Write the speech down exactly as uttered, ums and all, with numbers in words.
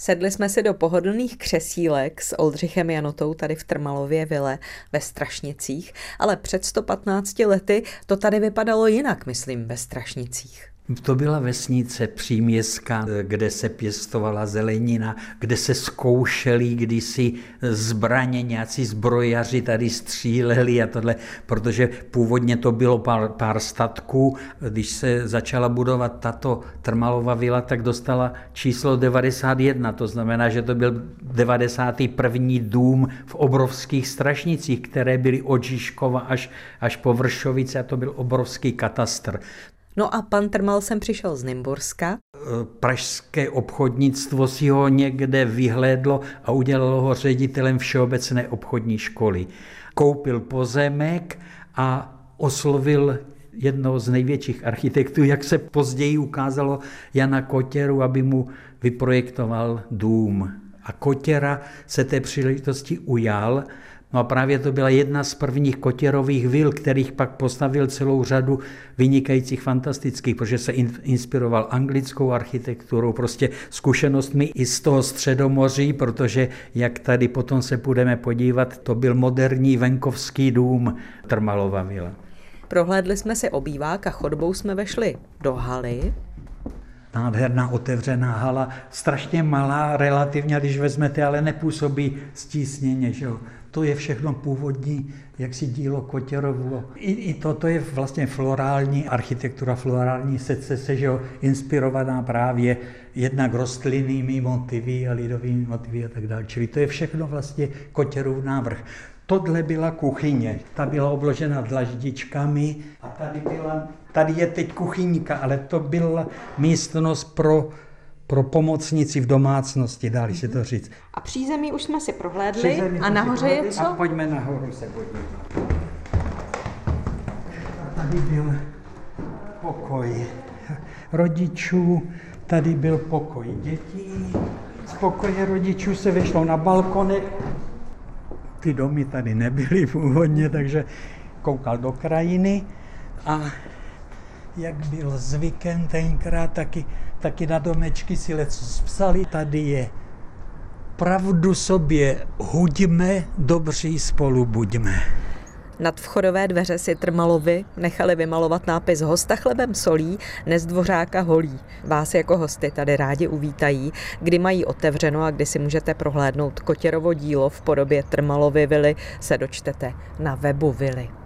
Sedli jsme si do pohodlných křesílek s Oldřichem Janotou tady v Trmalově vile ve Strašnicích, ale před sto patnácti lety to tady vypadalo jinak, myslím, ve Strašnicích. To byla vesnice příměstská, kde se pěstovala zelenina, kde se zkoušeli kdysi zbraně, nějací zbrojaři tady stříleli a tohle, protože původně to bylo pár, pár statků. Když se začala budovat tato Trmalova vila, tak dostala číslo devadesát jedna, to znamená, že to byl devadesátý první dům v obrovských Strašnicích, které byly od Žižkova až, až po Vršovice a to byl obrovský katastr. No a pan Trmal sem přišel z Nymburska. Pražské obchodnictvo si ho někde vyhlédlo a udělalo ho ředitelem Všeobecné obchodní školy. Koupil pozemek a oslovil jednoho z největších architektů, jak se později ukázalo, Jana Kotěru, aby mu vyprojektoval dům. A Kotěra se té příležitosti ujal. No a právě to byla jedna z prvních Kotěrových vil, kterých pak postavil celou řadu vynikajících, fantastických, protože se inspiroval anglickou architekturou, prostě zkušenostmi i z toho Středomoří, protože jak tady potom se budeme podívat, to byl moderní venkovský dům Trmalova vila. Prohlédli jsme si obývák a chodbou jsme vešli do haly. Nádherná otevřená hala, strašně malá relativně, když vezmete, ale nepůsobí stísněně, že jo. To je všechno původní, jaksi dílo Kotěrovo. I, i toto je vlastně florální architektura, florální secese, že jo, inspirovaná právě jednak rostlinnými motivy a lidovými motivy a tak dále. Čili to je všechno vlastně Kotěrův návrh. Tohle byla kuchyně, ta byla obložena dlaždičkami a tady byla, tady je teď kuchyňka, ale to byla místnost pro pro pomocnici v domácnosti, dá se to říct. A přízemí už jsme si prohlédli přízemí a nahoře je co? A pojďme nahoru se podívat. A tady byl pokoj rodičů, tady byl pokoj dětí. Z pokoje rodičů se vyšlo na balkonek. Ty domy tady nebyly původně, takže koukal do krajiny a jak byl zvykem tenkrát, taky, taky na domečky si lecos psali. Tady je pravdu sobě huďme, dobří spolu buďme. Nad vchodové dveře si Trmalovi nechali vymalovat nápis Hosta chlebem solí, nezdvořáka holí. Vás jako hosty tady rádi uvítají, kdy mají otevřeno a kdy si můžete prohlédnout Kotěrovo dílo v podobě Trmalovy vily, se dočtete na webu vily.